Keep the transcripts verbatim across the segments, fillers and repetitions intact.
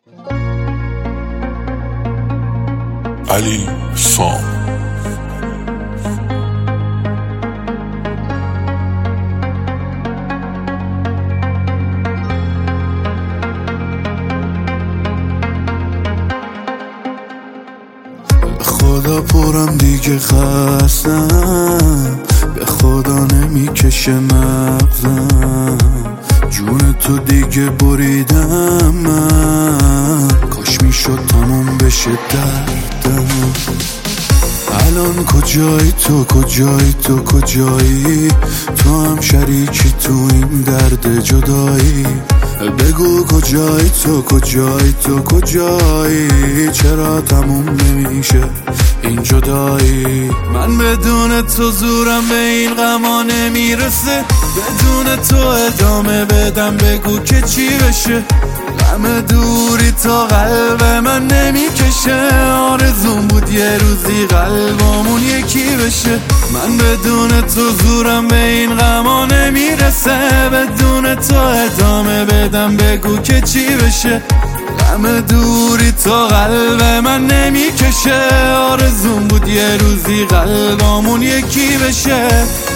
علی سام. خدا پرم دیگه خستم، به خدا نمیکشه مغزم، جون تو دیگه بریدم من، کاش میشد تموم بشه دردم. الان کجایی تو، کجایی تو، کجایی تو، هم شریکی تو این درد جدایی. بگو کجایی تو، کجایی تو، کجایی چرا تموم نمیشه این جدایی. من بدون تو زورم به این غما نمیرسه، بدون تو ادامه بدم بگو که چی بشه. غم دوری تا قلب من نمیکشه، آرزوم بود یه روزی قلبمون یکی بشه. من بدون تو زورم به این غما نمیرسه، بدون تو ادامه بدم بگو که چی بشه. غم دوری تا قلب من نمیکشه، آرزوم بود یه روزی قلبمون یکی بشه.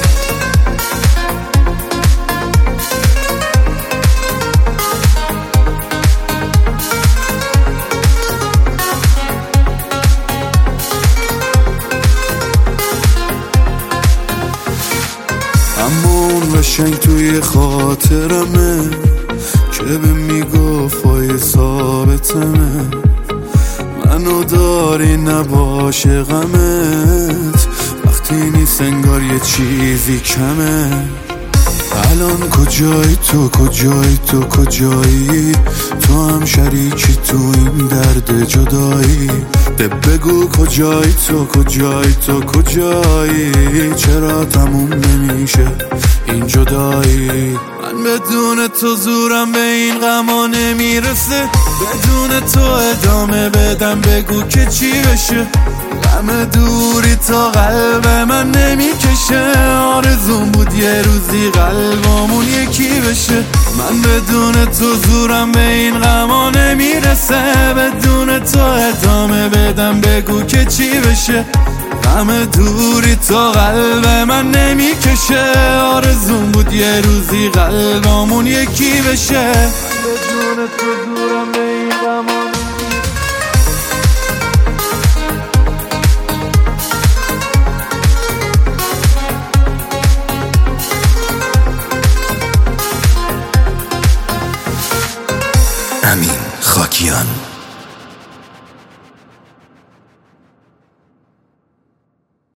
اما اون قشنگ توی خاطرمه که به میگفت پای ثابتمه، منو داری نباشه غمت، وقتی نیست انگار یه چیزی کمه. الان کجایی تو، کجایی تو، کجایی تو، هم شریکی تو این درد جدایی. بگو کجایی تو، کجایی تو، کجایی چرا تموم نمیشه این جدایی. من بدون تو زورم به این غما نمیرسه، بدون تو ادامه بدم بگو که چی بشه. غم دوری تا قلب من نمیکشه، آرزوم بود یه روزی قلبمون یکی بشه. من بدون تو زورم به این غما نمیرسه، بدون تو ادامه بدم بگو که چی بشه. غم دوری تا قلب من نمیکشه، آرزوم بود یه روزی قلبمون یکی بشه. بدون تو زورم به این غما امین خاکیان.